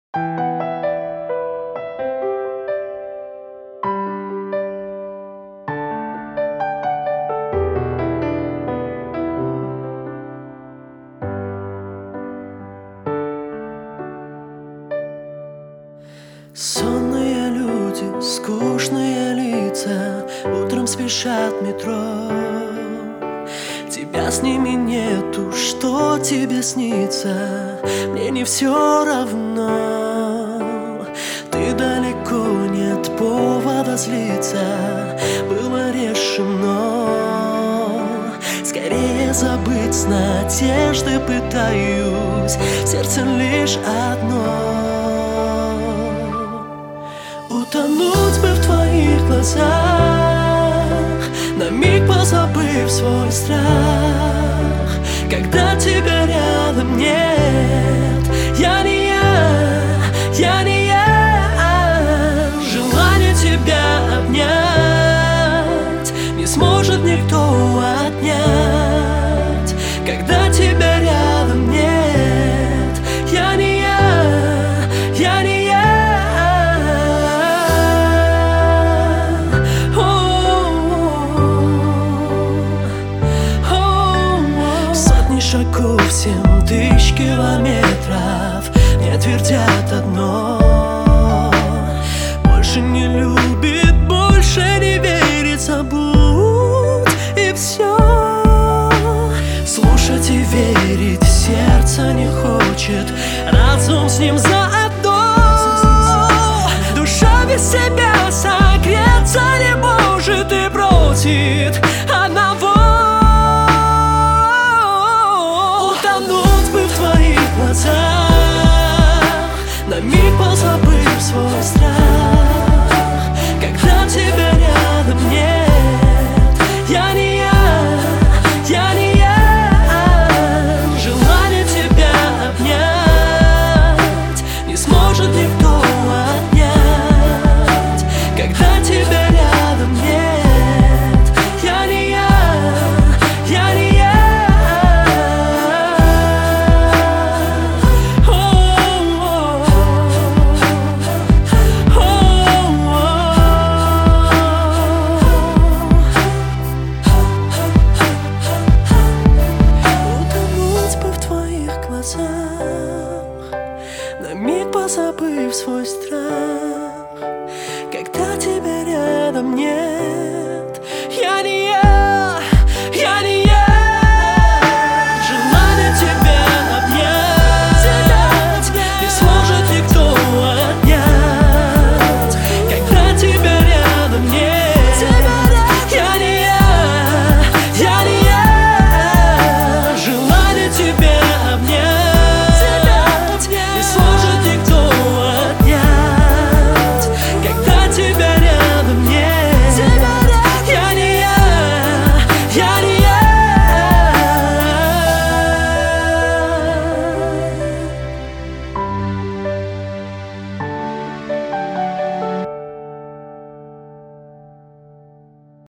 Сонные люди, скучные лица утром спешат в метро. Тебя с ними нету, что тебе снится? Мне не все равно. Ты далеко, нет повода злиться. Было решено скорее забыть, с надеждой пытаюсь. Сердце лишь одно: утонуть бы в твоих глазах, на миг позабыв свой страх. Когда тебя рядом нет, я не я не я. Желание тебя обнять не сможет никто отнять. Когда тебя рядом нет, я не я не я. Шагов 7000 километров мне твердят одно: больше не любит, больше не верит, забудь и все. Слушать и верить сердце не хочет, разум с ним заодно. Душа без себя согреться не может и просит одного: на миг позабыв свой страх. Когда тебя рядом нет, я не я не я. Желание тебя обнять не сможет никто отнять. Когда тебя рядом нет, я не я не я. На миг позабыв свой страх. Когда тебя рядом нет,